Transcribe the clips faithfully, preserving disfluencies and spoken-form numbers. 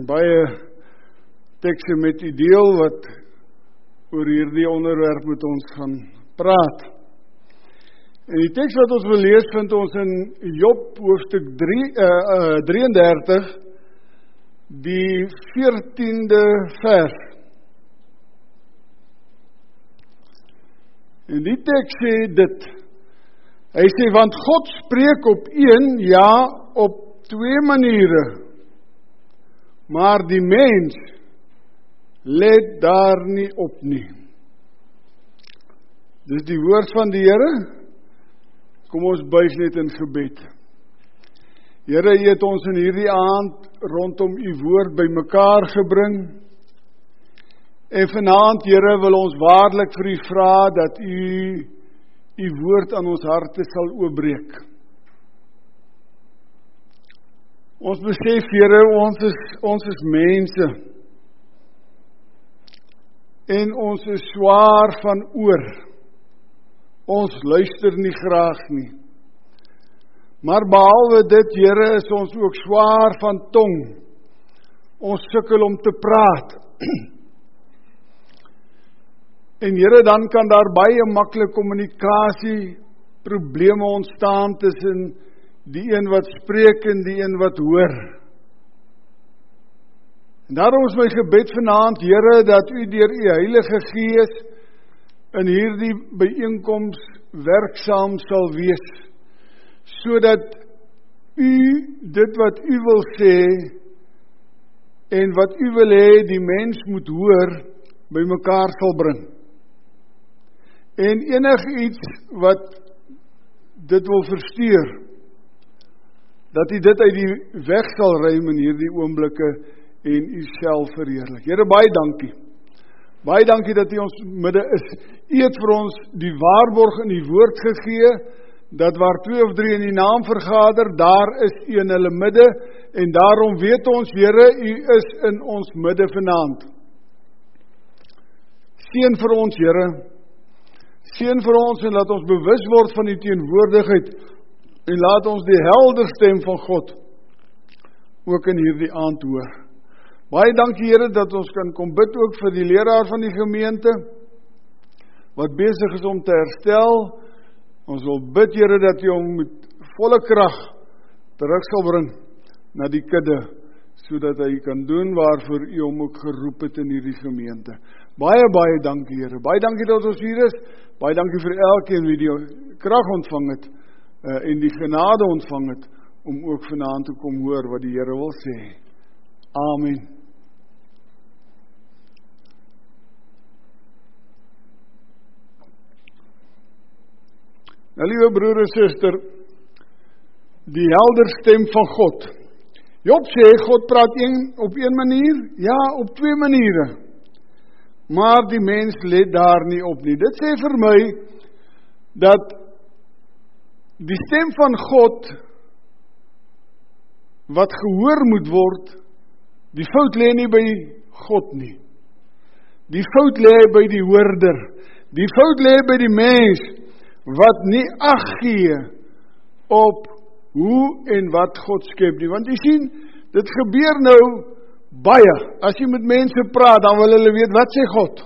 baie tekste met u deel wat oor hierdie onderwerp met ons gaan praat. En die teks wat ons wil lees vind ons in Job hoofstuk drieëndertig, die veertiende vers. En die teks sê dit. Hy sê, want God spreek op een, ja, op twee maniere. Maar die mens let daar nie op nie. Dis die woord van die Here. Kom ons buig net in gebed. Here, U het ons in hierdie aand rondom U woord bymekaar gebring. En vanaand, Here, wil ons waarlik vir U vra dat U U woord aan ons harte sal oopbreek. Ons besef, Here, ons is, ons is mense. En ons is swaar van oor. Ons luister nie graag nie. Maar behalwe dit, Here, is ons ook swaar van tong. Ons sukkel om te praat. En Here, dan kan daar baie maklik kommunikasie probleme ontstaan tussen die een wat spreek en die een wat hoor. En daarom is my gebed vanaand, Here, dat U deur U Heilige Gees in hierdie byeenkoms werksaam sal wees, sodat U dit wat U wil sê en wat U wil hê die mens moet hoor, bymekaar sal bring. En enig iets wat dit wil versteur, dat U dit uit die weg sal ruim in hierdie oomblikke en U self verheerlik. Here, baie dankie. Baie dankie dat U ons midde is. U het vir ons die waarborg in die woord gegee, dat waar twee of drie in die naam vergader, daar is U in hulle midde, en daarom weet ons, Here, U is in ons midde vanaand. Seën vir ons, Here. Seën vir ons en laat ons bewus word van die teenwoordigheid en laat ons die helder stem van God ook in hierdie aand hoor. Baie dankie, Here, dat ons kan kom bid ook vir die leraar van die gemeente wat besig is om te herstel. Ons wil bid, Here, dat U hom met volle krag terug sal bring na die kudde, sodat hy kan doen waarvoor U hom ook geroep het in hierdie gemeente. Baie, baie dankie, Here. Baie dankie dat ons hier is. Baie dankie vir elkeen wie die krag ontvang het uh, en die genade ontvang het om ook vanaand te kom hoor wat die Here wil sê. Amen. Nou, liewe broer en suster, die helder stem van God. Job sê, God praat een, op een manier, ja, op twee maniere. Maar die mens let daar nie op nie. Dit sê vir my, dat die stem van God, wat gehoor moet word, die fout lê nie by God nie. Die fout lê by die hoorder. Die fout lê by die mens, wat nie ag gee op hoe en wat God skep nie. Want jy sien, dit gebeur nou baie. As jy met mense praat, dan wil hulle weet, wat sê God?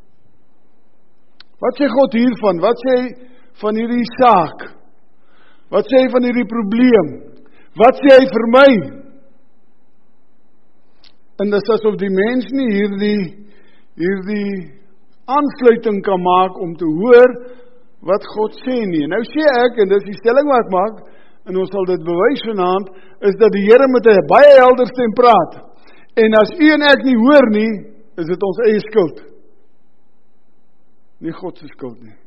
Wat sê God hiervan? Wat sê hy van hierdie saak? Wat sê hy van hierdie probleem? Wat sê hy vir my? En dis asof die mens nie hierdie, hierdie aansluiting kan maak om te hoor wat God sê nie. Nou sê ek, en dis die stelling wat ek maak, en ons sal dit bewys vanaand, is dat die Here met 'n baie helder stem praat. En as u en ek nie hoor nie, is dit ons eie skuld. Nie God se skuld nie.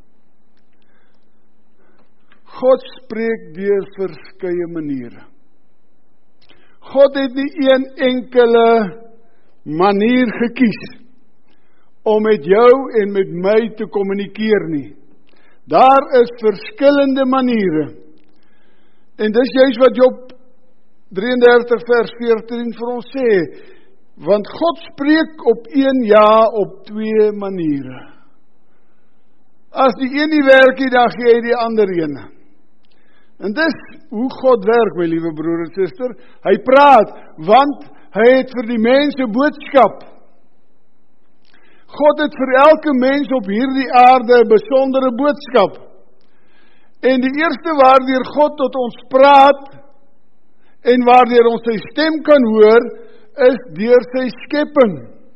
God spreek deur verskeie maniere. God het nie een enkele manier gekies om met jou en met my te kommunikeer nie. Daar is verskillende maniere. En dis juist wat Job drieëndertig vers veertien vir ons sê. Want God spreek op een, ja, op twee maniere. As die een nie werk nie, dan gee hy die ander ene. En dis hoe God werk, my liewe broer en suster. Hy praat, want hy het vir die mens 'n boodskap. God het vir elke mens op hierdie aarde 'n besondere boodskap. En die eerste waardeur God tot ons praat, en waardeur ons sy stem kan hoor, is deur sy skepping.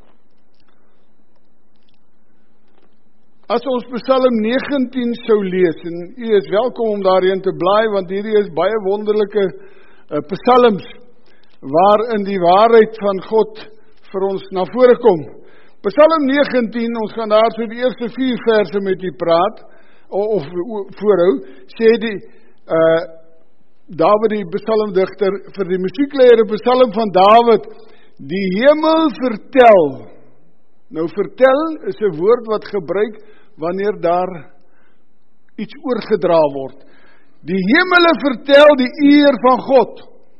As ons Psalm negentien sou lees, en u is welkom om daarin te bly, want hierdie is baie wonderlike uh, psalms, waarin die waarheid van God vir ons na vore kom. Psalm negentien, ons gaan daar so die eerste vier verse met u praat, of, of voorhou, sê die, uh, Dawid die psalmdigter, vir die musiekleier, die psalm van Dawid, die hemel vertel. Nou vertel is 'n woord wat gebruik wanneer daar iets oorgedra word. Die hemele vertel die eer van God.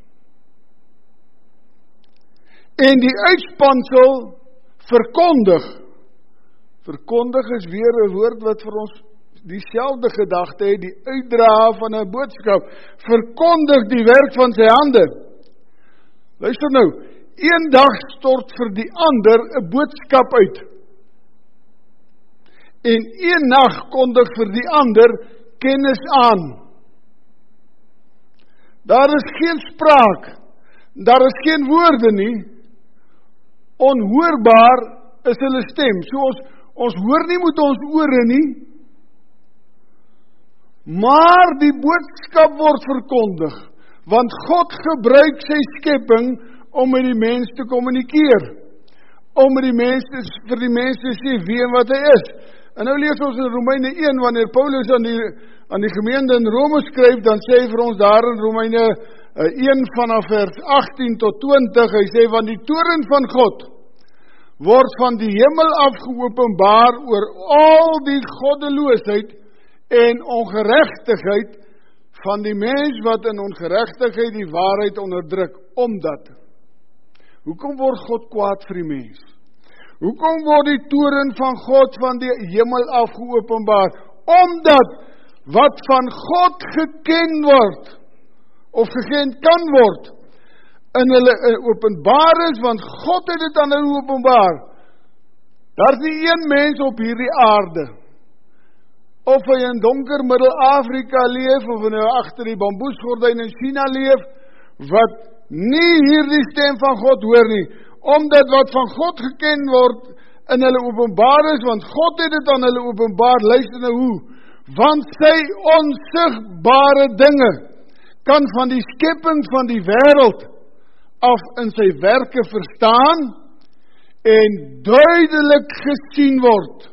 En die uitspansel verkondig. Verkondig is weer 'n woord wat vir ons dieselfde gedagte het, die uitdra van 'n boodskap. Verkondig die werk van sy hande. Luister nou, een dag stort vir die ander 'n boodskap uit. En een nag kondig vir die ander kennis aan. Daar is geen spraak, daar is geen woorde nie. Onhoorbaar is hulle stem. So ons, ons hoor nie met ons ore nie, maar die boodskap word verkondig, want God gebruik sy skepping om met die mens te kommunikeer, om met die mens te, vir die mens te sê wie en wat hy is. En nou lees ons in Romeine een, wanneer Paulus aan die, aan die gemeente in Rome skryf, dan sê hy vir ons daar in Romeine een vanaf vers agttien tot twintig, hy sê, want die toorn van God word van die hemel af geopenbaar oor al die goddeloosheid en ongeregtigheid van die mens wat in ongeregtigheid die waarheid onderdruk, omdat. Hoekom word God kwaad vir die mens? Hoekom word die toorn van God van die hemel af geopenbaar? Omdat wat van God geken word, of geken kan word, in hulle openbaar is, want God het dit aan hulle openbaar. Daar is nie een mens op hierdie aarde, of hy in donker Middel-Afrika leef, of hy nou agter die bamboesgordyn in China leef, wat nie hierdie stem van God hoor nie, omdat wat van God geken word, in hulle openbaar is, want God het dit aan hulle openbaar, luister nou hoe, want sy onsigbare dinge, kan van die skepping van die wêreld af in sy werke verstaan, en duidelik gesien word,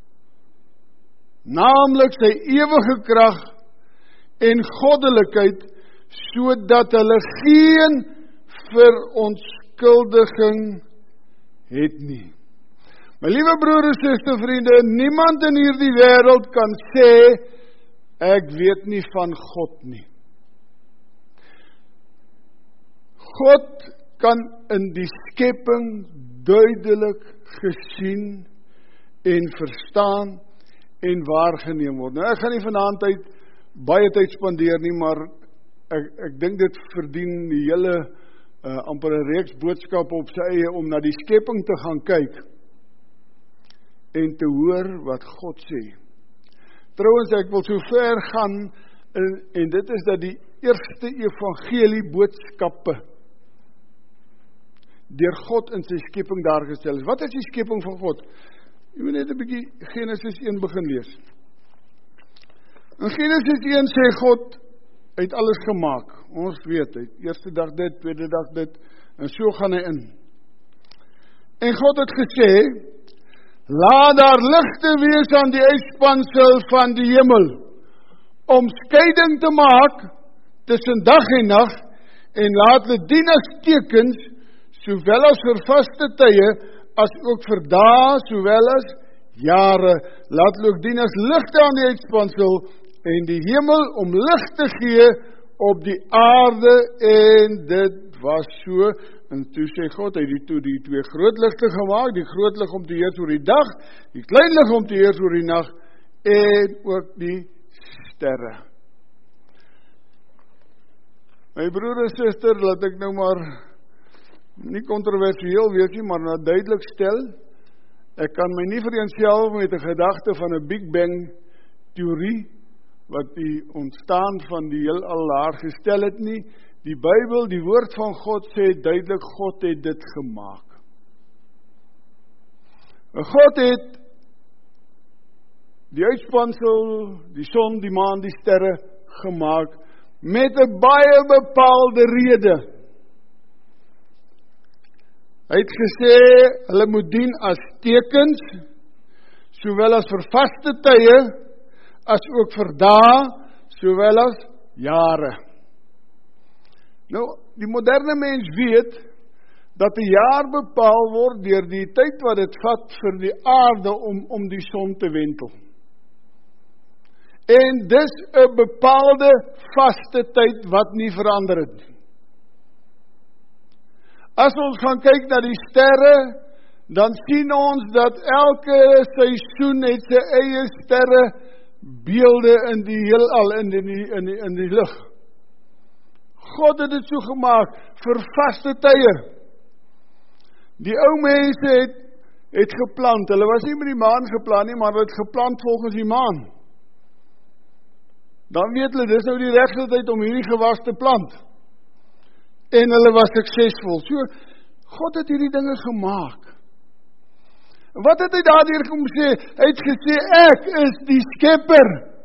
naamlik sy ewige krag en goddelikheid, sodat hulle geen verontskuldiging het nie. My liewe broer en suster vriende, niemand in hierdie wêreld kan sê, ek weet nie van God nie. God kan in die skepping duidelik gesien en verstaan en waargeneem word. Nou, ek gaan nie vanaand tyd, baie tyd spandeer nie, maar ek, ek dink dit verdien die hele uh, amper 'n reeks boodskappe op sy eie, om na die skepping te gaan kyk en te hoor wat God sê. Trouwens, ek wil so ver gaan, en, en dit is dat die eerste evangelie boodskappe deur God in sy skepping daar gestel is. Wat is die skepping van God? Jy moet net 'n bietjie Genesis een begin lees. In Genesis een sê God, hy het alles gemaak. Ons weet, hy het eerste dag dit, tweede dag dit, en so gaan hy in. En God het gesê, laat daar ligte wees aan die uitspansel van die hemel, om skeiding te maak tussen dag en nag, en laat hulle dien as tekens, sowel as vir vaste tye, as ook vir dae, sowel as jare. Laat hulle ook dien as ligte aan die uitspansel, en die hemel om lig te gee op die aarde, en dit was so. En toe sê God, hy het toe die twee groot ligte gemaak, die groot lig om te heers oor die dag, die klein lig om te heers oor die nag, en ook die sterre. My broer en suster, laat ek nou maar nie kontroversieel wees nie, maar nou duidelik stel, ek kan my nie vereensgewig met 'n gedagte van 'n Big Bang teorie, wat die ontstaan van die heelal daar gestel het nie. Die Bybel, die woord van God sê duidelik, God het dit gemaak. En God het die uitspansel, die son, die maan, die sterre gemaak, met 'n baie bepaalde rede. Hy het gesê, hulle moet dien as tekens, sowel as vir vaste tye, as ook vir dae, sowel as jare. Nou, die moderne mens weet, dat 'n jaar bepaal word deur die tyd wat dit vat vir die aarde om, om die son te wentel. En dis 'n bepaalde vaste tyd wat nie verander het nie. As ons gaan kyk na die sterre, dan sien ons dat elke seisoen het sy eie sterre beelde in die heelal, in die, in die, in die lig. God het dit so gemaak vir vaste tye. Die ou mense het, het geplant, hulle was nie met die maan geplant nie, maar hulle het geplant volgens die maan. Dan weet hulle, dis nou die regte tyd om hierdie gewas te plant. En hulle was suksesvol. So, God het hierdie dinge gemaak. Wat het hy daardeur kom sê? Hy het gesê, ek is die skepper.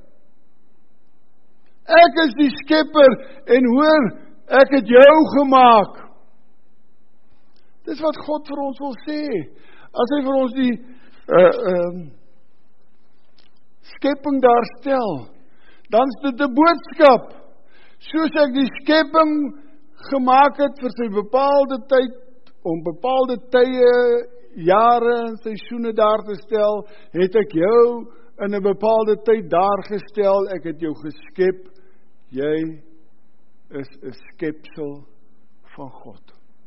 Ek is die skepper, en hoor, ek het jou gemaak. Dis wat God vir ons wil sê. As hy vir ons die uh, uh, skepping daar stel, dan is dit 'n boodskap. Soos ek die skepping gemaak het vir sy bepaalde tyd, om bepaalde tye, jare en seisoene daar te stel, het ek jou in 'n bepaalde tyd daar gestel, ek het jou geskep, jy is 'n skepsel van God.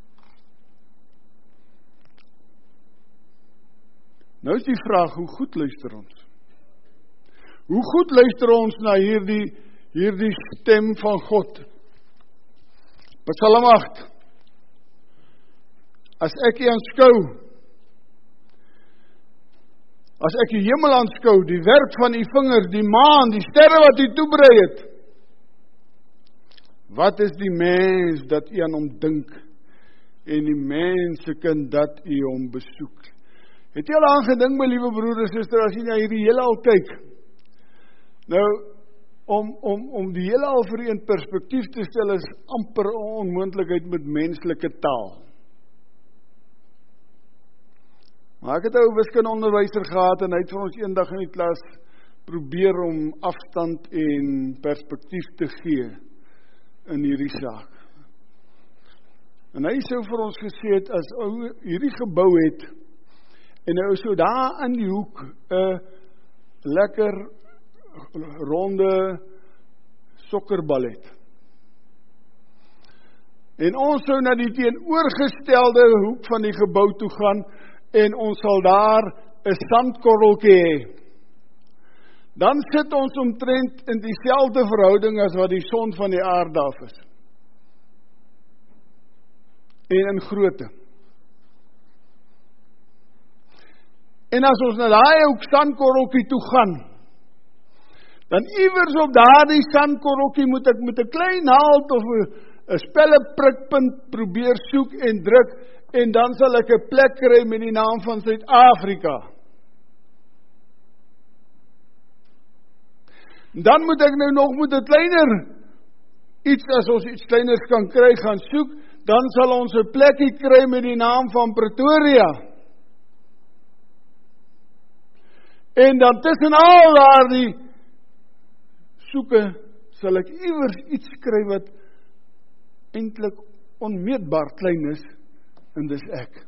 Nou is die vraag, hoe goed luister ons? Hoe goed luister ons na hierdie, hierdie stem van God? Psalm agt. As ek U aanskou, as ek die hemel aanskou, die werk van U vingers, die maan, die sterre wat U toeberei het, wat is die mens dat U aan hom dink, en die mensekind dat U hom besoek? Het jy al aangedink, my liewe broer en suster, as jy na hierdie heelal kyk? Nou, om, om, om die heelal vir U in perspektief te stel, is amper 'n onmoontlikheid met menslike taal. Maar ek het 'n ou wiskundeonderwyser gehad, en hy het vir ons eendag in die klas probeer om afstand en perspektief te gee in hierdie saak. En hy sou vir ons gesê het, as ou hierdie gebou het, en nou so daar in die hoek 'n lekker ronde sokkerbal het. En ons sou na die teenoorgestelde hoek van die gebou toe gaan, en ons sal daar 'n sandkorreltjie hê. Dan sit ons omtrent in dieselfde verhouding as wat die son van die aarde af is. En in grootte. En as ons na daai ook sandkorreltjie toe gaan, dan iewers op daardie sandkorreltjie moet ek met 'n klein naald of 'n spelleprikpunt probeer soek en druk, en dan sal ek 'n plek kry met die naam van Suid-Afrika. Dan moet ek nou nog met 'n kleiner iets, as ons iets kleiners kan kry, gaan soek, dan sal ons 'n plekkie kry met die naam van Pretoria. En dan tussen al daardie soeke sal ek iewers iets kry wat eintlik onmeetbaar klein is, en dis ek.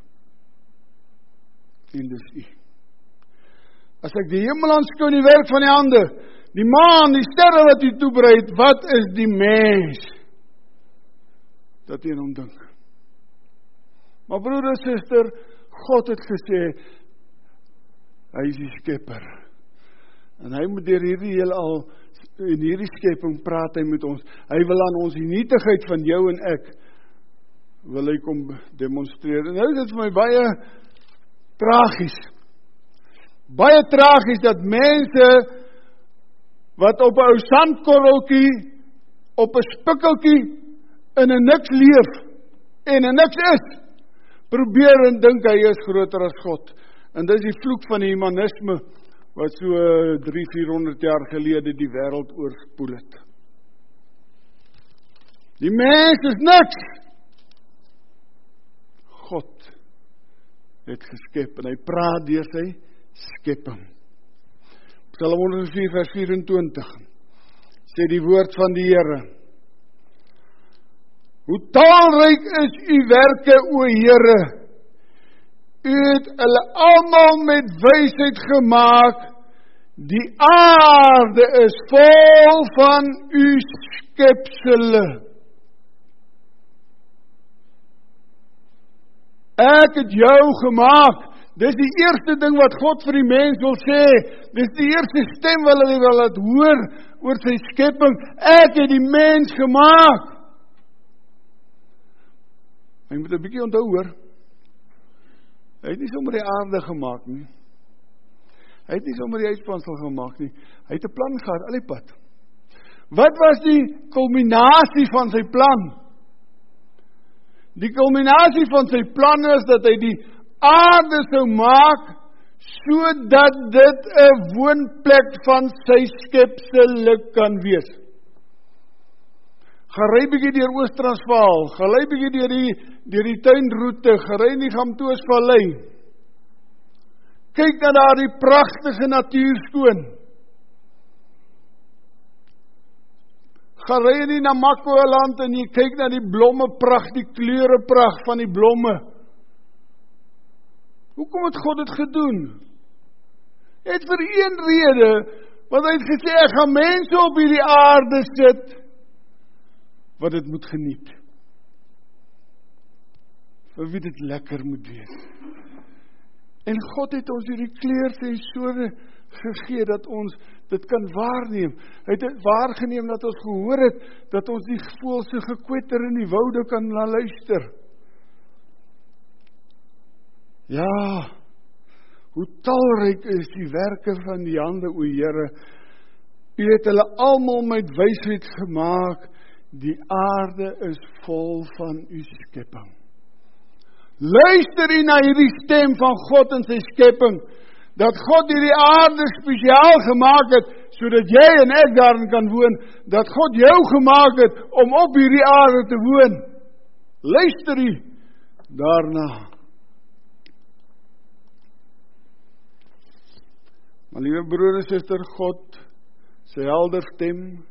En dis U. As ek die hemel aanskou en die werk van die hande, die maan, die sterre wat U toeberei het, wat is die mens dat U aan hom dink? Maar broer en suster, God het gesê, hy is die skepper. En hy moet deur hierdie heelal, in hierdie skepping praat hy met ons. Hy wil aan ons die nietigheid van jou en ek wil hy kom demonstreer. En nou is dit vir my baie tragies. Baie tragies dat mense wat op 'n ou sandkorreltjie, op 'n spikkeltjie in 'n niks leef en 'n niks is, probeer en dink hy is groter as God. En dis die vloek van die humanisme wat so drie vierhonderd jaar gelede die wêreld oorspoel het. Die mens is niks. God het geskep en hy praat deur sy skepping. Psalm honderd vier vers vyf-en-twintig sê die woord van die Here: Hoe talryk is u werke, o Here! U het hulle almal met wysheid gemaak. Die aarde is vol van u skepsele. Ek het jou gemaak. Dis die eerste ding wat God vir die mens wil sê. Dis die eerste stem wat hy wil laat hoor oor sy skepping. Ek het die mens gemaak. Hy moet 'n bietjie onthou hoor. Hy het nie sommer die aarde gemaak nie. Hy het nie sommer die uitspansel gemaak nie. Hy het 'n plan gehad, al die pad. Wat was die kulminasie van sy plan? Die kulminasie van sy plan is dat hy die aarde sou maak, sodat dit 'n woonplek van sy skepsele kan wees. Gery bietjie deur Oos-Transvaal, gery bietjie deur die, deur die tuinroete, gery in die Gamtoosvallei. Kyk na daar die pragtige natuurskoon. Gery in die Namakwa-land en jy kyk na die blommepracht, die kleurepracht van die blomme. Hoekom het God dit gedoen? Hy het vir een rede, want hy het gesê, ek gaan mense op hierdie aarde sit, wat dit moet geniet. Vir wie dit lekker moet wees. En God het ons hierdie kleursensore gegee, dat ons dit kan waarneem. Hy het dit waargeneem, dat ons gehoor het, dat ons die voëlse gekwetter in die woude kan na luister. Ja, hoe talryk is die werke van die hande, o Here. U het hulle almal met wysheid gemaak. Die aarde is vol van u skepping. Luister u na hierdie stem van God in sy skepping, dat God hierdie aarde spesiaal gemaak het, sodat jy en ek daarin kan woon, dat God jou gemaak het, om op hierdie aarde te woon. Luister u daarna. Maar liewe broer en suster, God, sy helder stem,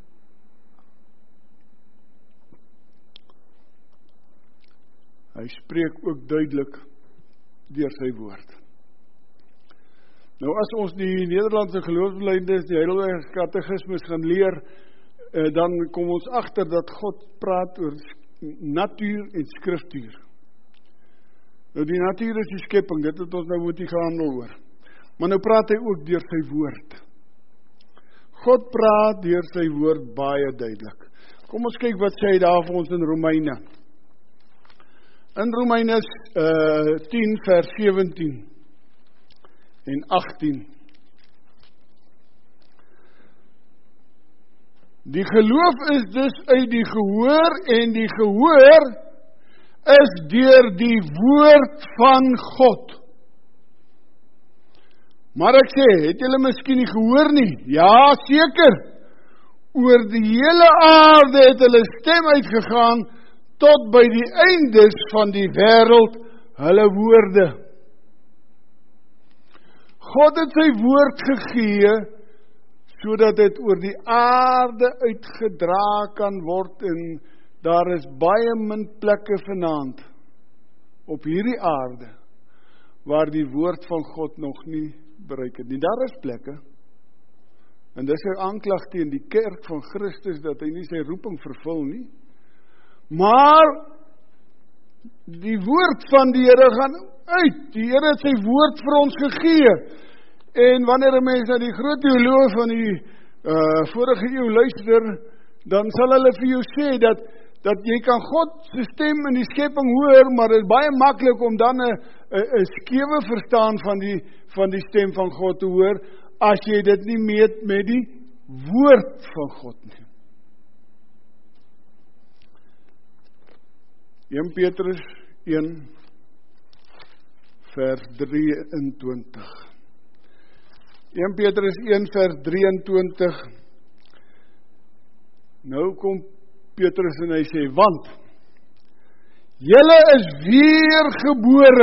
hy spreek ook duidelik deur sy woord. Nou as ons die Nederlandse geloofsbelijdenis, die Heidelberg Katekismus gaan leer, eh, dan kom ons agter dat God praat oor natuur en skriftuur. Nou die natuur is die skepping, dit het ons nou moet die gehandel oor. Maar nou praat hy ook deur sy woord. God praat deur sy woord baie duidelik. Kom ons kyk wat sê hy daar vir ons in Romeine. In Romeine uh, tien vers sewentien en agttien. Die geloof is dus uit die gehoor en die gehoor is deur die woord van God. Maar ek sê, het julle miskien nie gehoor nie? Ja, seker. Oor die hele aarde het hulle stem uitgegaan tot by die eindes van die wêreld hulle woorde. God het sy woord gegee, sodat dit oor die aarde uitgedra kan word, en daar is baie min plekke vanaand op hierdie aarde, waar die woord van God nog nie bereik het nie. Daar is plekke, en dis 'n aanklag teen die kerk van Christus, dat hy nie sy roeping vervul nie. Maar die woord van die Here gaan uit. Die Here het sy woord vir ons gegee. En wanneer 'n mens na die groot teoloë van die uh, vorige eeu luister, dan sal hulle vir jou sê dat dat jy kan God se stem in die skepping hoor, maar dit is baie maklik om dan 'n 'n skewe verstaan van die van die stem van God te hoor, as jy dit nie meet met die woord van God nie. Eerste Petrus een vers drieëntwintig. Eerste Petrus een vers drieëntwintig. Nou kom Petrus en hy sê, want julle is weergebore.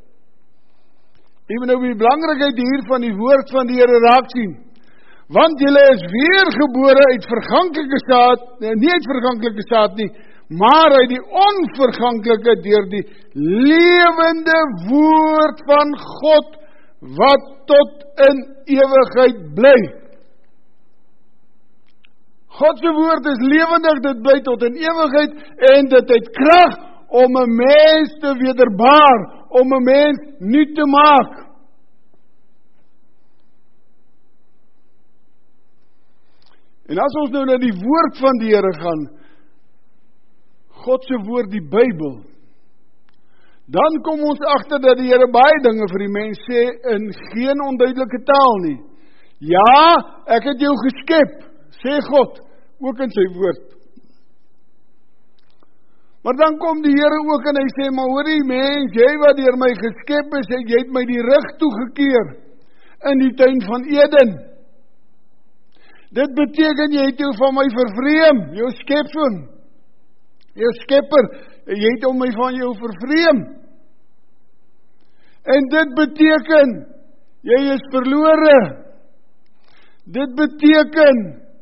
Jy moet nou die belangrikheid hier van die woord van die Here raak sien. Want julle is weergebore uit verganklike saad, nie uit verganklike saad nie, maar uit die onverganklike deur die lewende woord van God, wat tot in ewigheid bly. God se woord is lewendig, dit bly tot in ewigheid, en dit het krag om 'n mens te wederbaar, om 'n mens nuut te maak. En as ons nou na die woord van die Here gaan, God se woord, die Bybel, dan kom ons agter dat die Here baie dinge vir die mens sê in geen onduidelike taal nie. Ja, ek het jou geskep, sê God, ook in sy woord. Maar dan kom die Here ook en hy sê, maar hoorie mens, jy wat deur my geskep is, jy het my die rug toegekeer in die tuin van Eden. Dit beteken jy het jou van my vervreem, jou skepsel, jou skepper, jy het om my van jou vervreem. En dit beteken, jy is verlore. Dit beteken,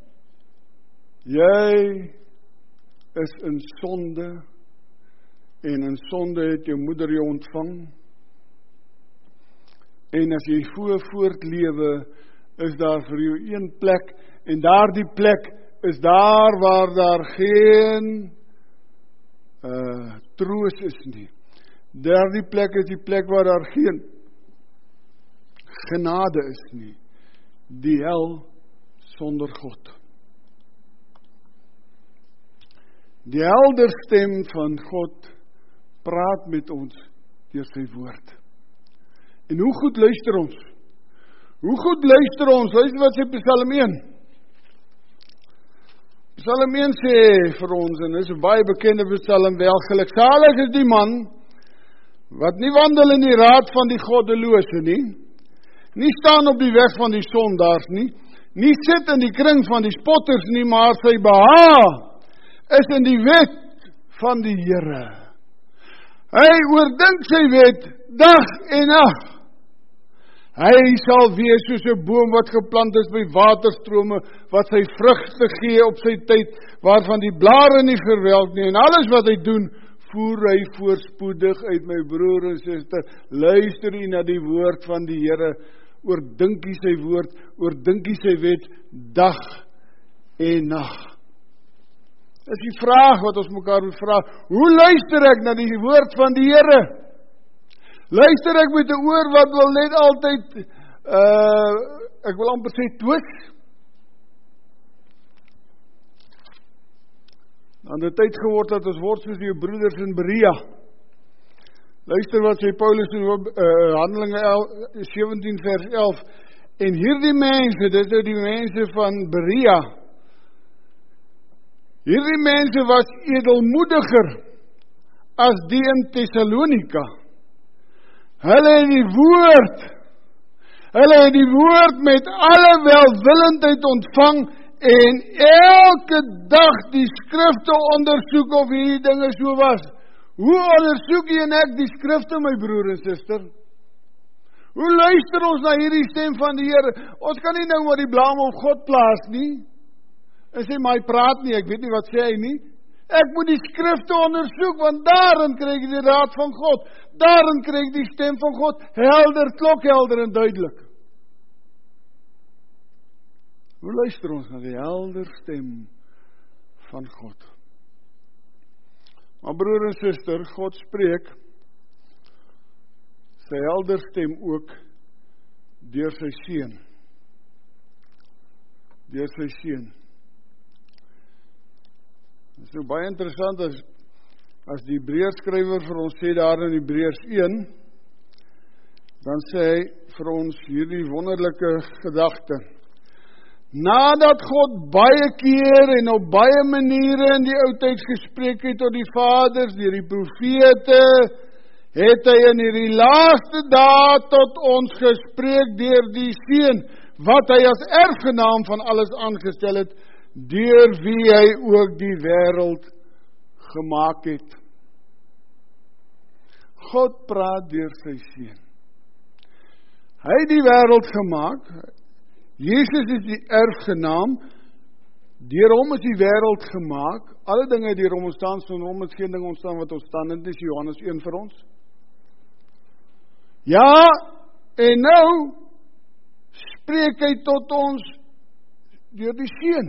jy is in sonde, en in sonde het jou moeder jou ontvang. En as jy voor voortlewe, is daar vir jou een plek, en daardie plek is daar waar daar geen uh, troos is nie. Daardie plek is die plek waar daar geen genade is nie. Die hel sonder God. Die helder stem van God praat met ons deur sy woord. En hoe goed luister ons? Hoe goed luister ons? Luister wat sê Psalm een. Psalm een sê vir ons, en is 'n baie bekende Psalm wel, geluksalig is die man, wat nie wandel in die raad van die goddelose nie, nie staan op die weg van die sondaars nie, nie sit in die kring van die spotters nie, maar sy behaag is in die wet van die Here. Hy oordink sy wet dag en nag. Hy sal wees soos 'n boom wat geplant is by waterstrome, wat sy vrugte gee op sy tyd, waarvan die blare nie verwelk nie, en alles wat hy doen, voer hy voorspoedig uit. My broer en suster, luister u na die woord van die Here, oordink u sy woord, oordink u sy wet, dag en nag. Dis die vraag wat ons mekaar moet vra, hoe luister ek na die woord van die Here? Luister ek met 'n oor wat wil net altyd, uh, ek wil amper sê twis? Dan het tyd geword dat ons word soos die broeders in Berea. Luister wat sê Paulus in uh, Handelinge sewentien vers elf. En hierdie mense, dit is die mense van Berea, hierdie mense was edelmoediger as die in Thessalonika. Hulle het die woord, hulle het die woord met alle welwillendheid ontvang en elke dag die skrifte ondersoek of hierdie dinge so was. Hoe ondersoek jy en ek die skrifte, my broer en suster? Hoe luister ons na hierdie stem van die Here? Ons kan nie nou maar die blame op God plaas nie. En sê, maar hy praat nie, ek weet nie wat sê hy nie. Ek moet die skrifte ondersoek, want daarin kry ek die raad van God. Daarin kry ek die stem van God, helder, klokhelder en duidelik. Hoe luister ons na die helder stem van God? Maar broer en suster, God spreek sy helder stem ook deur sy seun. Deur sy seun. Dit is nou baie interessant as, as die Hebreërskrywer vir ons sê daar in Hebreërs een, dan sê hy vir ons hierdie wonderlike gedagte. Nadat God baie keer en op baie maniere in die oudheid gespreek het tot die vaders, deur die profete, het hy in hierdie laaste dae tot ons gespreek deur die Seun, wat hy as erfgenaam van alles aangestel het, deur wie hy ook die wêreld gemaak het. God praat deur sy Seun. Hy het die wêreld gemaak. Jesus is die erfgenaam. Deur hom is die wêreld gemaak. Alle dinge deur hom ontstaan, sonder hom is geen ding ontstaan wat ontstaan het. Dis Johannes een vir ons. Ja, en nou spreek hy tot ons deur die Seun.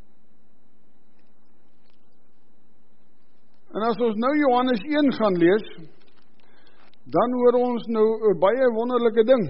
En as ons nou Johannes een gaan lees, dan hoor ons nou 'n baie wonderlike ding.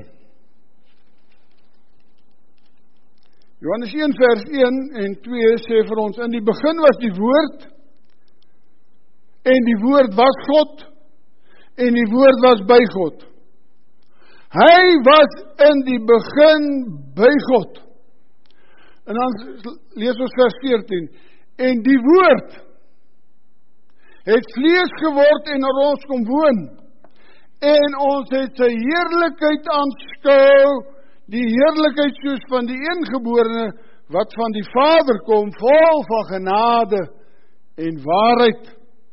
Johannes een vers een en twee sê vir ons, in die begin was die woord, en die woord was God, en die woord was by God. Hy was in die begin by God. En dan lees ons vers veertien, en die woord het vlees geword en in ons kom woon, en ons het sy heerlikheid aanskou, die heerlikheid soos van die eengeborene, wat van die Vader kom, vol van genade en waarheid.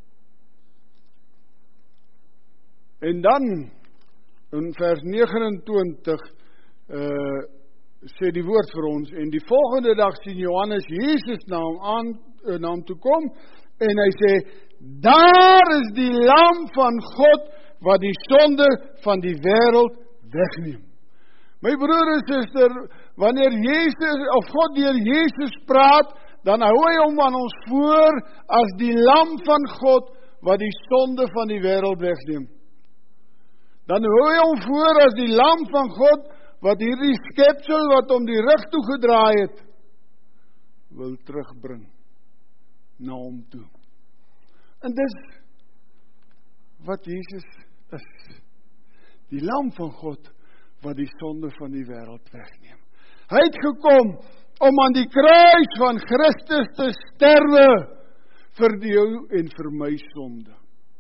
En dan, in vers negenentwintig, uh, sê die woord vir ons, en die volgende dag sien Johannes Jesus na hom aan, uh, na hom toe kom, en hy sê, daar is die lam van God, wat die sonde van die wêreld wegneem. My broer en suster, wanneer Jesus, of God deur Jesus praat, dan hou hy hom aan ons voor, as die lam van God, wat die sonde van die wêreld wegneem. Dan hou hy hom voor as die lam van God, wat hierdie skepsel, wat om die rug toe gedraai het, wil terugbring, na hom toe. En dis, wat Jesus is. Die lam van God, wat die sonde van die wêreld wegneem. Hy het gekom, om aan die kruis van Christus te sterwe, vir jou en vir my sonde.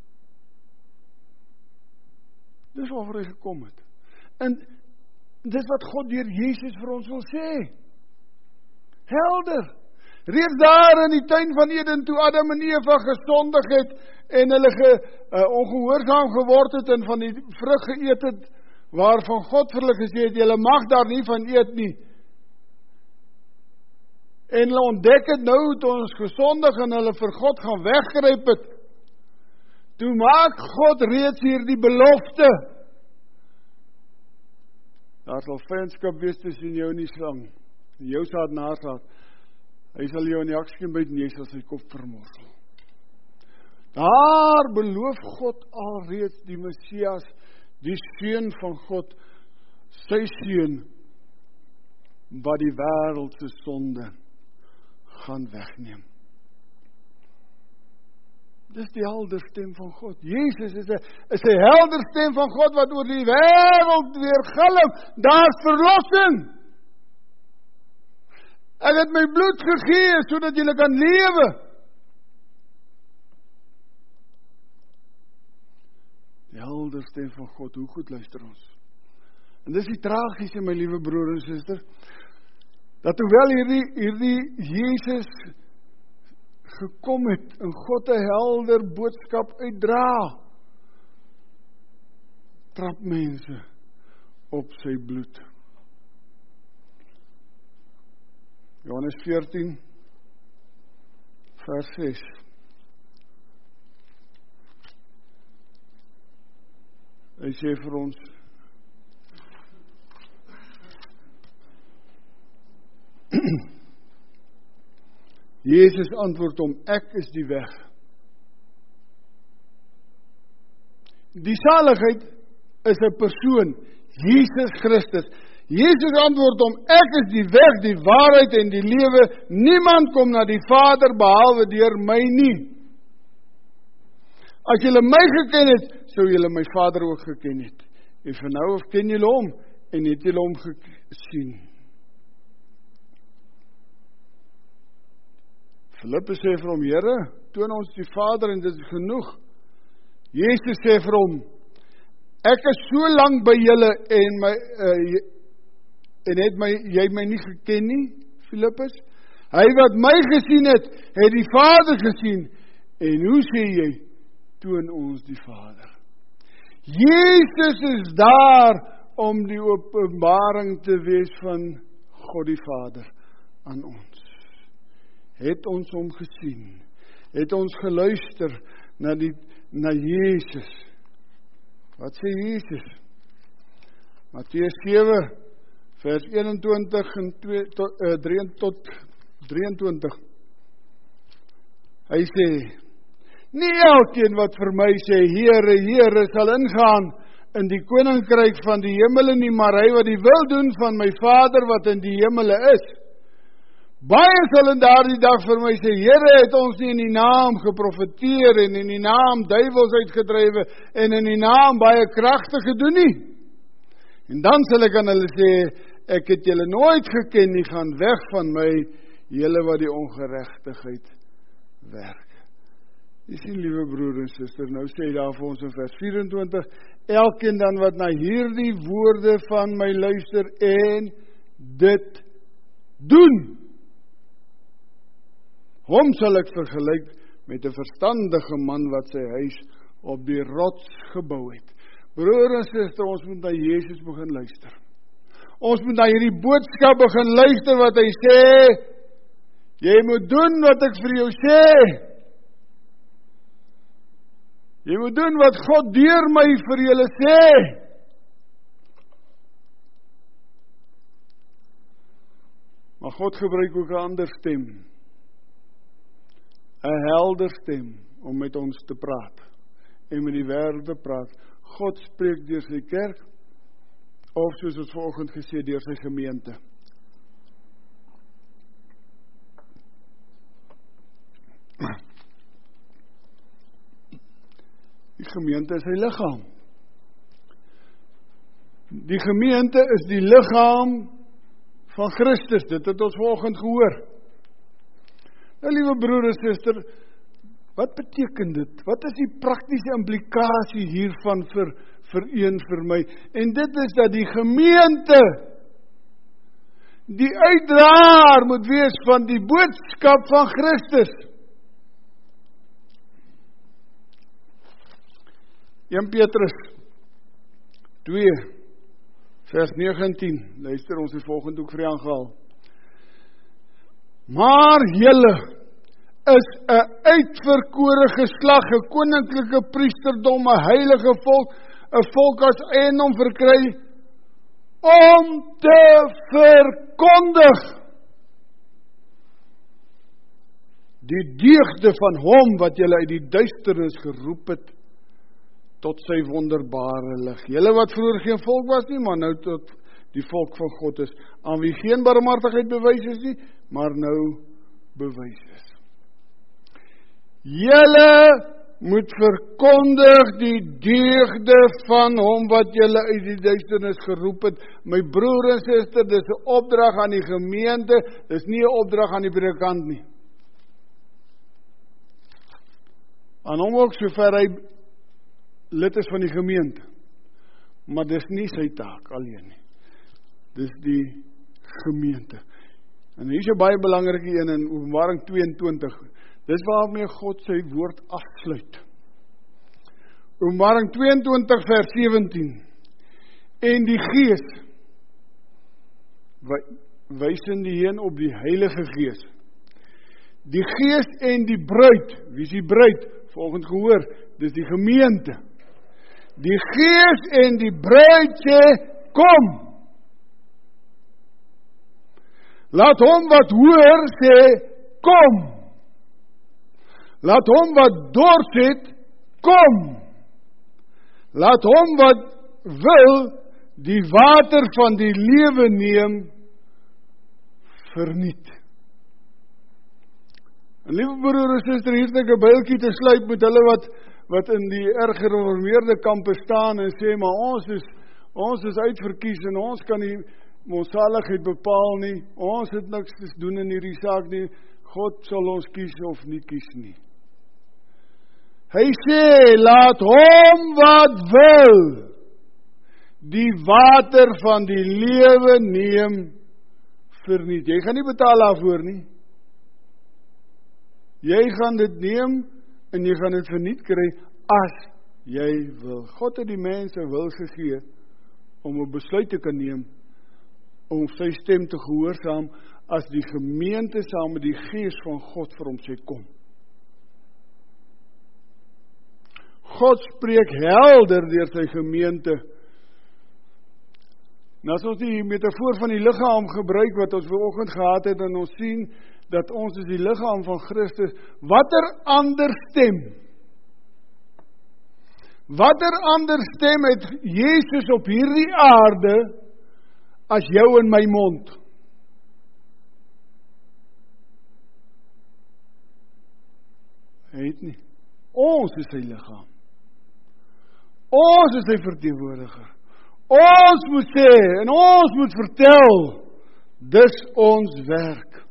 Dis waaroor hy gekom het. En dis wat God deur Jesus vir ons wil sê. Helder. Reeds daar in die tuin van Eden, toe Adam en Eva gesondig het, en hulle ge, uh, ongehoorsaam geword het, en van die vrug geëet het, waarvan God vir hulle gesê het, julle mag daar nie van eet nie. En hulle ontdek het nou, toe ons gesondig, en hulle vir God gaan weggryp het, toe maak God reeds hier die belofte. Daar sal vriendskap wees tussen jou en die slang, jou saad na haar saad. Hy sal jou in die haksken byt en jy sal sy kop vermorsel. Daar beloof God alreeds die Messias, die Seun van God, sy Seun, wat die wêreldse sonde gaan wegneem. Dis die helder stem van God. Jesus is 'n is 'n helder stem van God wat oor die wêreld weer galm. Daar's verlossing. Ek het my bloed gegee sodat julle kan lewe. Die helder stem van God, hoe goed luister ons. En dis die tragiese, my liewe broer en suster, dat hoewel hierdie, hierdie Jesus gekom het, en God 'n helder boodskap uitdra, trap mense op sy bloed. Johannes veertien, vers ses. Hy sê vir ons, Jesus antwoord hom, ek is die weg. Die saligheid is 'n persoon, Jesus Christus. Jesus antwoord hom, ek is die weg, die waarheid en die lewe, niemand kom na die Vader behalwe deur my nie. As julle my geken het, sou julle my Vader ook geken het. En van nou af ken julle hom, en het julle hom gesien. Filippus sê vir hom, Here, toon ons die Vader en dit is genoeg. Jesus sê vir hom, ek is so lang by julle en my uh, en het my jy my nie geken nie, Filippus. Hy wat my gesien het, het die Vader gesien. En hoe sê jy, toon ons die Vader? Jesus is daar om die openbaring te wees van God die Vader aan ons. Het ons hom gesien? Het ons geluister na die na Jesus? Wat sê Jesus? Matteus sewe vers eenentwintig en twee tot uh, drie tot drieëntwintig. Hy sê: Nie elkeen wat vir my sê, Here, Here, sal ingaan in die koninkryk van die hemele nie, maar hy wat die wil doen van my Vader wat in die hemele is. Baie sal in daardie dag vir my sê, Here, het ons nie in die naam geprofeteer en in die naam duivels uitgedrywe en in die naam baie kragte gedoen nie. En dan sal ek aan hulle sê, ek het julle nooit geken nie, gaan weg van my, julle wat die ongeregtigheid werk. Jy sien, liewe broer en suster, nou sê hy daar vir ons in vers vyf-en-twintig, elkeen dan wat na hierdie woorde van my luister en dit doen, hom sal ek vergelyk met 'n verstandige man wat sy huis op die rots gebou het. Broer en suster, ons moet na Jesus begin luister. Ons moet na hierdie boodskap begin luister wat hy sê, jy moet doen wat ek vir jou sê. Jy moet doen wat God deur my vir julle sê. Maar God gebruik ook 'n ander stem. 'n helder stem om met ons te praat en met die wêreld te praat. God spreek deur sy kerk of soos ons vanoggend gesê deur sy gemeente. Die gemeente is sy liggaam. Die gemeente is die liggaam van Christus. Dit het ons vanoggend gehoor. Nou, liewe broer en suster, wat beteken dit? Wat is die praktiese implikasie hiervan vir, vir een, vir my? En dit is dat die gemeente die uitdraer moet wees van die boodskap van Christus. Eerste Petrus twee vers nege en tien. Luister, ons het volgende ook vir u aangehaal. Maar julle is 'n uitverkore geslag, 'n koninklike priesterdom, 'n heilige volk, 'n volk as eiendom verkry om te verkondig die deugde van hom wat julle uit die duisternis geroep het tot sy wonderbare lig. Julle wat vroeër geen volk was nie, maar nou tot die volk van God is, aan wie geen barmhartigheid bewys is nie, maar nou bewys is. Julle moet verkondig die deugde van hom wat julle uit die duisternis geroep het. My broer en suster, dis 'n opdrag aan die gemeente, dis nie 'n opdrag aan die predikant nie. Aan hom ook sover hy lid is van die gemeente. Maar dis nie sy taak alleen nie. Dis die gemeente. En hier is 'n baie belangrike een in Openbaring tweeëntwintig. Dis waarmee God sy woord afsluit. Openbaring tweeëntwintig vers sewentien. En die Gees, wysende heen op die Heilige Gees. Die Gees en die bruid, wie is die bruid? Volgens gehoor, dis die gemeente. Die Gees en die bruid sê, kom. Laat hom wat hoor sê, kom. Laat hom wat dors het, kom. Laat hom wat wil die water van die lewe neem, verniet. En liewe broer en suster, hier is ek 'n byltjie te sluit met hulle wat, wat in die erg gereformeerde kampe staan en sê, maar ons is, ons is uitverkies en ons kan nie ons saligheid bepaal nie, ons het niks te doen in hierdie saak nie, God sal ons kies of nie kies nie. Hy sê, laat hom wat wil die water van die lewe neem verniet. Jy gaan nie betaal daarvoor nie. Jy gaan dit neem en jy gaan dit verniet kry as jy wil. God het die mense wil gegee om 'n besluit te kan neem, om sy stem te gehoorsaam as die gemeente saam met die Gees van God vir hom sê kom. God spreek helder deur sy gemeente. Nou as ons die metafoor van die liggaam gebruik wat ons vanoggend gehad het en ons sien dat ons is die liggaam van Christus, watter ander stem? Watter ander stem het Jesus op hierdie aarde as jou en my mond? Hy het nie. Ons is sy liggaam. Ons is sy verteenwoordiger. Ons moet sê en ons moet vertel, dis ons werk.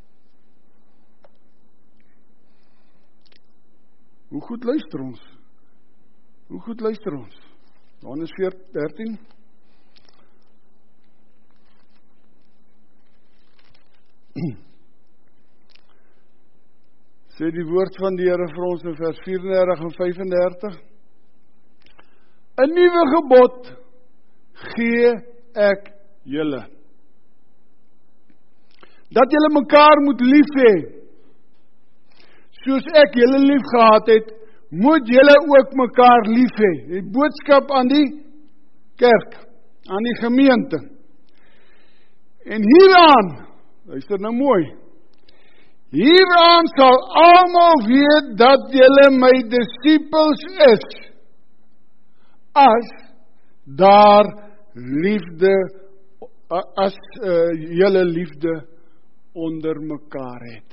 Hoe goed luister ons? Hoe goed luister ons? Johannes vier dertien. Sê die woord van die Here vir ons in vers vierendertig en vyfendertig. 'n Nuwe gebod gee ek julle, dat julle mekaar moet lief hê. Soos ek julle lief gehad het, moet julle ook mekaar lief hê. Die boodskap aan die kerk, aan die gemeente. En hieraan, luister nou mooi, hieraan sal almal weet dat julle my disippels is, as daar liefde, as uh, julle liefde onder mekaar het.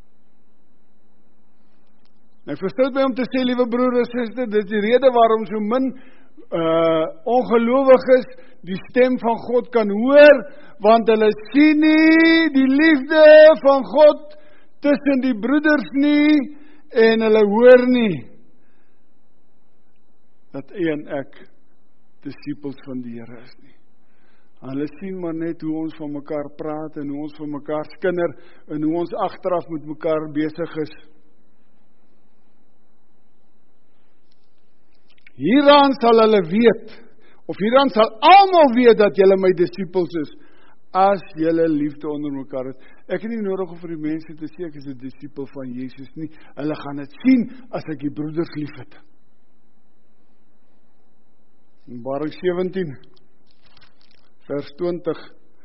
Nou verstout my om te sê, liewe broer en suster, dit is die rede waarom so min uh, ongelowiges die stem van God kan hoor, want hulle sien nie die liefde van God tussen die broeders nie, en hulle hoor nie dat u en ek disippels van die Here is nie. Hulle sien maar net hoe ons van mekaar praat en hoe ons van mekaar skinder en hoe ons agteraf met mekaar besig is. Hieraan sal hulle weet, of hieraan sal almal weet dat julle my disippels is, as julle liefde onder mekaar het. Ek het nie nodig om vir die mense te sê ek is 'n disipel van Jesus nie. Hulle gaan dit sien as ek die broeders lief het. In Openbaring sewentien vers twintig.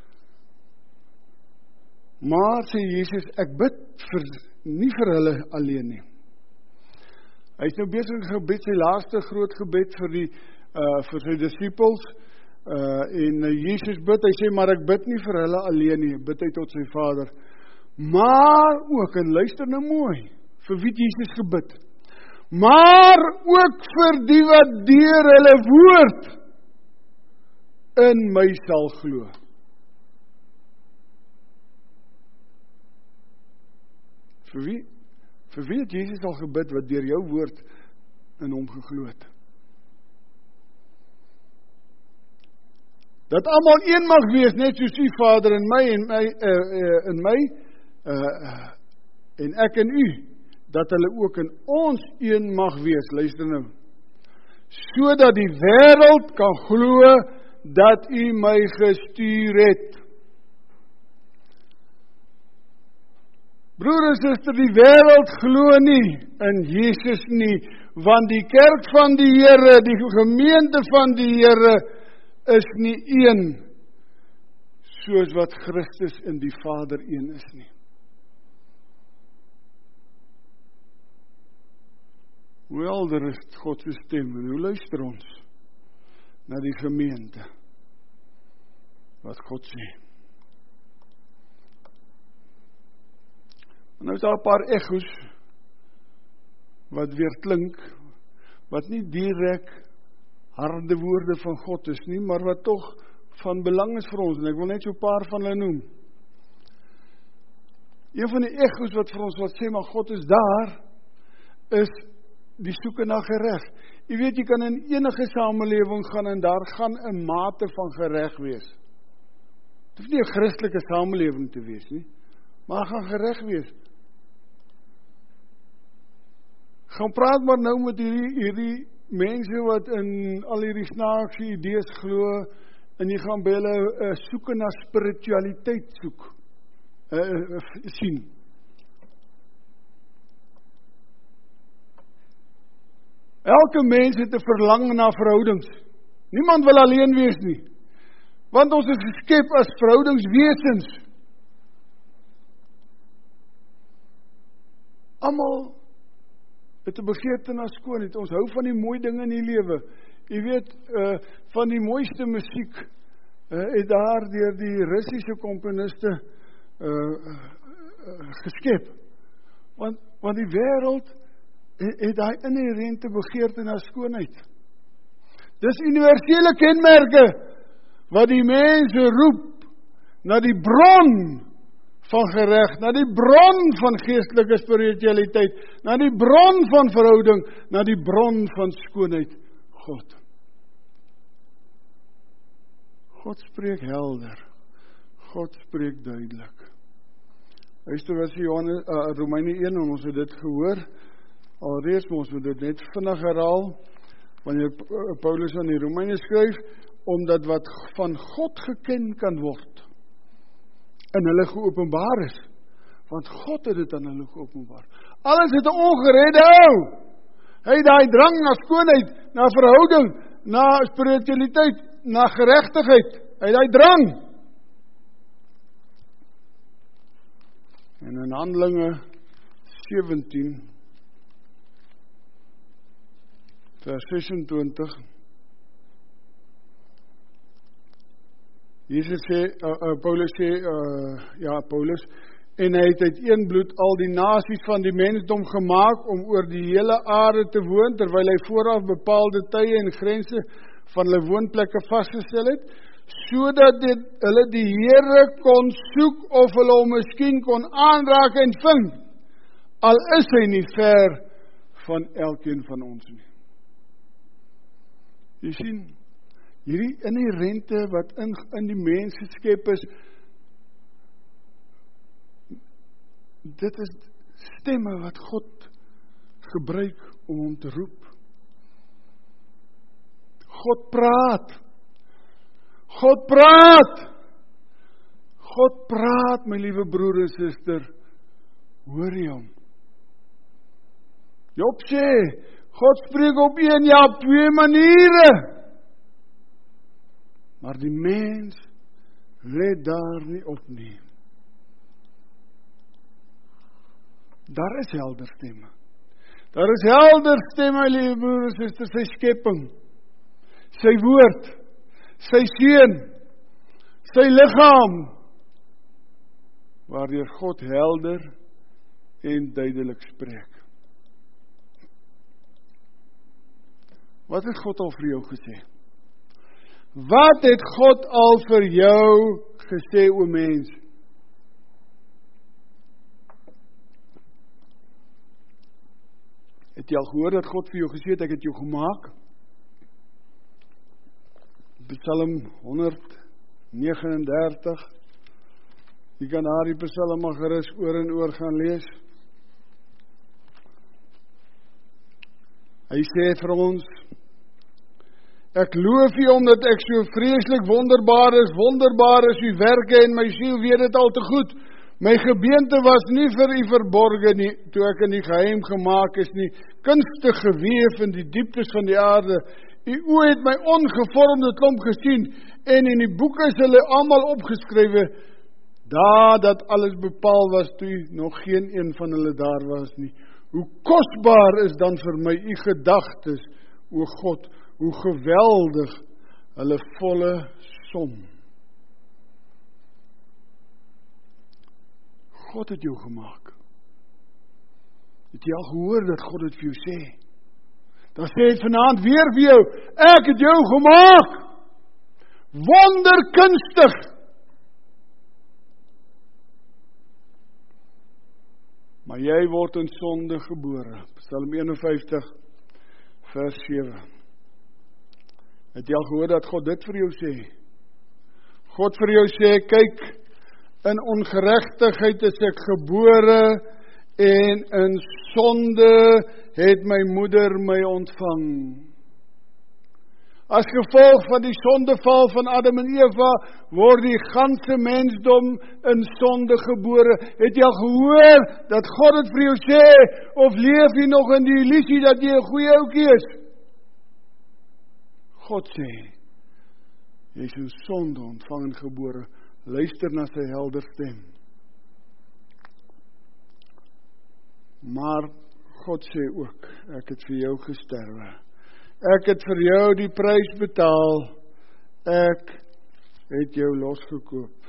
Maar sê Jesus, ek bid vir, nie vir hulle alleen nie. Hy is nou besig met gebed, sy laaste groot gebed vir die uh, vir sy disippels. Uh, en uh, Jesus bid, hy sê, maar ek bid nie vir hulle alleen nie, bid hy tot sy Vader. Maar ook, en luister nou mooi, vir wie het Jesus gebid? Maar ook vir die wat deur hulle woord in my sal glo. Vir wie? Vir wie het Jesus al gebid wat deur jou woord in hom geglo het? Dat almal een mag wees, net soos u Vader in my en my uh, uh, in my uh, uh, en ek in u, dat hulle ook in ons een mag wees. Luister nou. Sodat die wêreld kan glo dat u my gestuur het. Broer en suster, die wêreld glo nie in Jesus nie, want die kerk van die Here, die gemeente van die Here, is nie een, soos wat Christus in die Vader een is nie. Hoe helder is God se stem, en hoe luister ons na die gemeente? wat God sê. En nou is daar 'n paar echos wat weer klink, wat nie direk harde woorde van God is nie, maar wat tog van belang is vir ons, en ek wil net so 'n paar van hulle noem. Een van die echos wat vir ons wat sê, maar God is daar, is die soeke na gereg. Jy weet, jy kan in enige samelewing gaan, en daar gaan 'n mate van gereg wees. Het hoef nie 'n Christelike samelewing te wees nie, maar gaan gereg wees. Gaan praat maar nou met hierdie, hierdie mense wat in al hierdie snaakse idees glo, en jy gaan by hulle uh, soeke na spiritualiteit soek, uh, uh, sien. Elke mens het 'n verlang na verhoudings. Niemand wil alleen wees nie, want ons is geskep as verhoudingswesens. Almal het 'n begeerte na skoonheid. Ons hou van die mooi dinge in die lewe. Jy weet, uh, van die mooiste musiek uh, het daar deur die Russiese komponiste uh, uh, geskep. Want, want die wêreld het, het daai inherente begeerte na skoonheid. Dis universele kenmerke wat die mense roep na die bron van gereg, na die bron van geestelike spiritualiteit, na die bron van verhouding, na die bron van skoonheid, God. God spreek helder, God spreek duidelik. Luister wat sê Johannes, uh, Romeine een, en ons het dit gehoor, alreeds, maar ons moet dit net vinnig herhaal, wanneer Paulus aan die Romeine skryf, omdat wat van God geken kan word, in hulle geopenbaar is, want God het dit aan hulle geopenbaar. Alles het 'n ongeredde ou. Hy het daai drang na skoonheid, na verhouding, na spiritualiteit, na geregtigheid. Hy het daai drang. En in Handelinge sewentien vers sesentwintig Jesus sê, uh, uh, Paulus sê, uh, ja, Paulus, en hy het uit een bloed al die nasies van die mensdom gemaak om oor die hele aarde te woon, terwyl hy vooraf bepaalde tye en grense van hulle woonplekke vasgestel het, sodat dit hulle die Here kon soek of hulle hom miskien kon aanraak en vind, al is hy nie ver van elkeen van ons nie. Jy sien, hierdie inherente wat in, in die mens geskep is, dit is stemme wat God gebruik om hom te roep. God praat. God praat. God praat, my liewe broer en suster. Hoor jy hom? Job sê, God spreek op een, ja op twee maniere. Maar die mens let daar nie op nie. Daar is helder stemme. Daar is helder stemme, liewe broer en suster, sy skepping, sy woord, sy seun, sy liggaam, waardeur God helder en duidelik spreek. Wat het God al vir jou gesê? Wat het God al vir jou gesê, o mens? Het jy al gehoor dat God vir jou gesê het, ek het jou gemaak? Psalm honderd negenendertig. Jy kan daar die Psalm maar gerus oor en oor gaan lees. Hy sê vir ons, ek loof U omdat ek so vreeslik wonderbaar is, wonderbaar is U werke en my siel weet dit al te goed. My gebeente was nie vir U verborge nie, toe ek in die geheim gemaak is nie, kunstig geweef in die dieptes van die aarde. U oë het my ongevormde klomp gesien, en in die boek is hulle almal opgeskrywe, daar dat alles bepaal was, toe nog geen een van hulle daar was nie. Hoe kosbaar is dan vir my U gedagtes, o God, hoe geweldig hulle volle som. God het jou gemaak. Het jy al gehoor dat God het vir jou sê? Dan sê het vanaand weer vir jou, ek het jou gemaak. Wonderkunstig. Maar jy word in sonde gebore. Psalm een en vyftig, vers sewe. Het jy al gehoor dat God dit vir jou sê? God vir jou sê, kyk, in ongeregtigheid is ek gebore, en in sonde het my moeder my ontvang. As gevolg van die sondeval van Adam en Eva, word die ganse mensdom in sonde gebore. Het jy al gehoor dat God het vir jou sê, of leef jy nog in die illusie dat jy 'n goeie oukie is? God sê, jy is in sonde ontvang en gebore. Luister na sy helder stem. Maar God sê ook, ek het vir jou gesterwe. Ek het vir jou die prys betaal. Ek het jou losgekoop.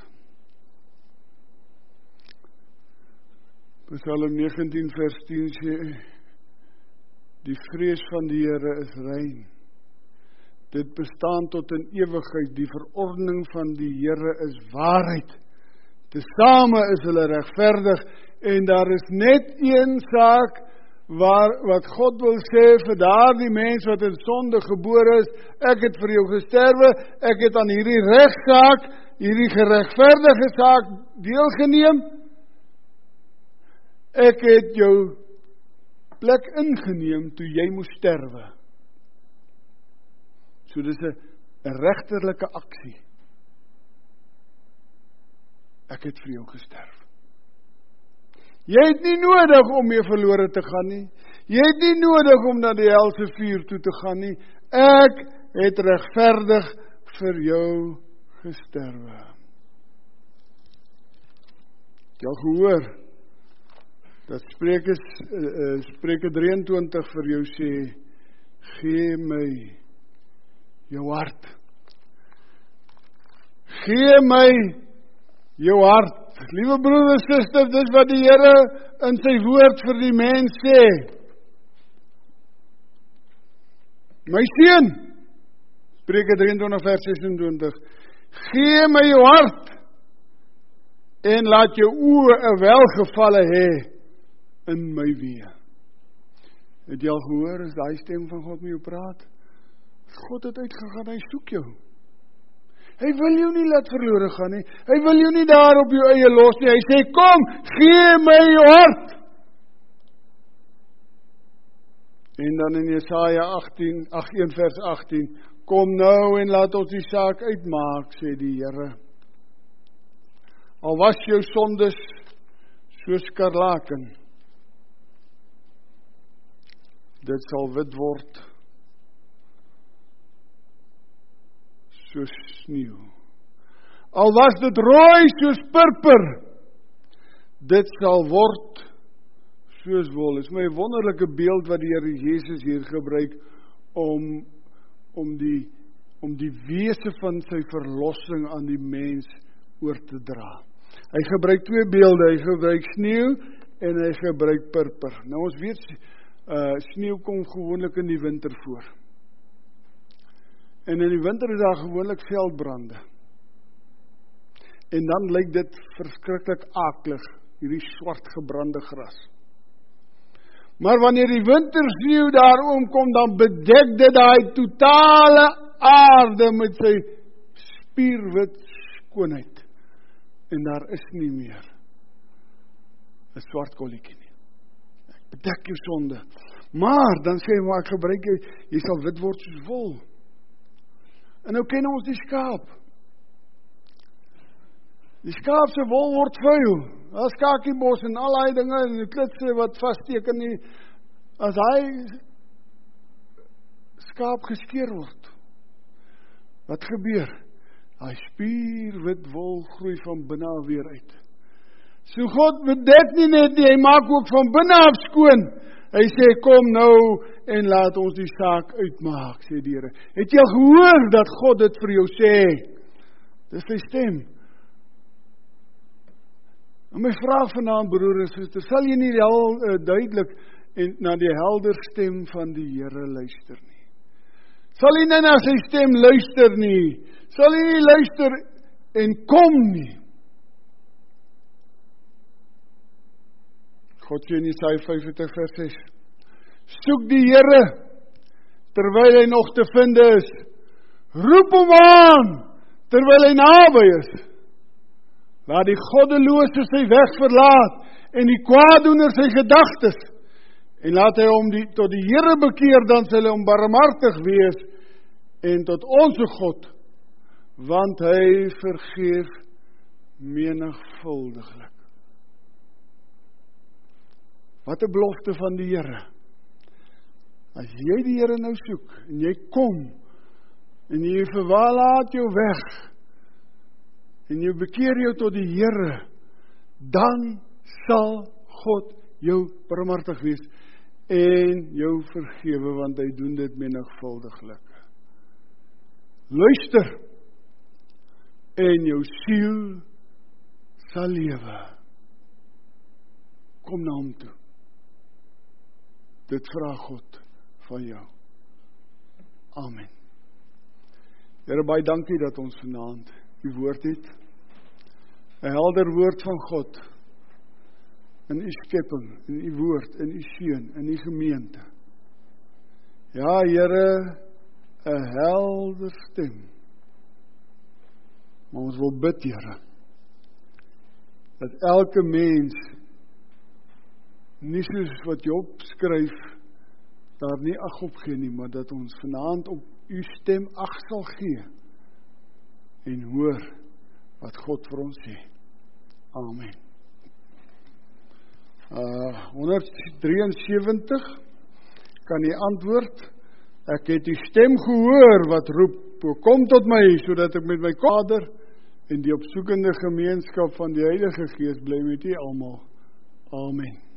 Psalm negentien vers tien sê, die vrees van die Here is rein. Dit bestaan tot in ewigheid. Die verordening van die Here is waarheid. Tesame is hulle regverdig. En daar is net een saak waar, wat God wil sê vir daardie mens wat in sonde gebore is. Ek het vir jou gesterwe. Ek het aan hierdie regsaak, hierdie geregverdige saak deelgeneem. Ek het jou plek ingeneem toe jy moes sterwe. So dis 'n regterlike aksie. Ek het vir jou gesterf. Jy het nie nodig om mee verlore te gaan nie. Jy het nie nodig om na die helse vuur toe te gaan nie. Ek het regverdig vir jou gesterwe. Jy al gehoor dat Spreuke uh, Spreuke drieëntwintig vir jou sê, gee my jou hart. Gee my jou hart. Liewe broeders en susters, dis wat die Here in sy woord vir die mens sê. My seun, Spreuke drieëntwintig vers sesentwintig, gee my jou hart en laat jou oë 'n welgevalle hê in my weë. Het jy al gehoor as daai stem van God met jou praat? God het uitgegaan, hy soek jou. Hy wil jou nie laat verlore gaan nie. Hy wil jou nie daar op jou eie los nie. Hy sê, kom, gee my jou hart. En dan in Jesaja agtien, een vers agtien, kom nou en laat ons die saak uitmaak, sê die Here. Al was jou sondes soos skarlaken, dit sal wit word soos sneeu. Al was dit rooi soos purper, dit sal word soos wol. Dit is my wonderlike beeld wat die Here Jesus hier gebruik om om die om die wese van sy verlossing aan die mens oor te dra. Hy gebruik twee beelde, hy gebruik sneeu en hy gebruik purper. Nou ons weet uh, sneeu kom gewoonlik in die winter voor. En in die winter is daar gewoonlik veldbrande. En dan lyk dit verskriklik aklig, hierdie swart gebrande gras. Maar wanneer die wintersneeu daar omkom, dan bedek dit daai totale aarde met sy spierwit skoonheid. En daar is nie meer 'n swart kolletjie nie. Ek bedek jou sonde. Maar, dan sê hy, maar ek gebruik jy, jy sal wit word soos wol. En nou ken ons die skaap. Die skaap se wol word vuil. As kakiebos en al die dinge en die klitse wat vassteek in die, as hy skaap geskeer word, wat gebeur? Hy spierwit wol groei van binne af weer uit. So God bedek nie net nie, hy maak ook van binne af skoon. Hy sê, kom nou en laat ons die saak uitmaak, sê die Here. Het jy al gehoor dat God dit vir jou sê? Dis sy stem. En my vraag vanaand, broer en suster, sal jy nie al uh, duidelik en na die helder stem van die Here luister nie? Sal jy nie na sy stem luister nie? Sal jy nie luister en kom nie? God sê in Jesaja vyfentwintig vers ses, soek die Here, terwyl hy nog te vind is. Roep hom aan, terwyl hy naby is. Laat die goddelose sy weg verlaat, en die kwaaddoener sy gedagtes, en laat hy hom die, tot die Here bekeer, dan sal hy hom barmhartig wees, en tot onze God, want hy vergeef menigvuldiglik. Wat 'n belofte van die Here. As jy die Here nou soek, en jy kom, en jy verlaat jou weg, en jy bekeer jou tot die Here, dan sal God jou barmhartig wees, en jou vergewe, want hy doen dit menigvuldiglik. Luister, en jou siel sal lewe. Kom na hom toe. Dit vra God van jou. Amen. Here, baie dankie dat ons vanaand u woord het. 'n helder woord van God. In u skepping, in u woord, in u seun, in u gemeente. Ja, Here, 'n helder stem. Maar ons wil bid, Here, dat elke mens nie soos wat Job skryf, daar nie ag op gee nie, maar dat ons vanaand op u stem ag sal gee, en hoor wat God vir ons sê. Amen. Uh, honderd drieënsewentig kan jy antwoord, ek het die stem gehoor wat roep, kom tot my, sodat ek met my Vader en die opsoekende gemeenskap van die Heilige Gees bly met u almal. Amen.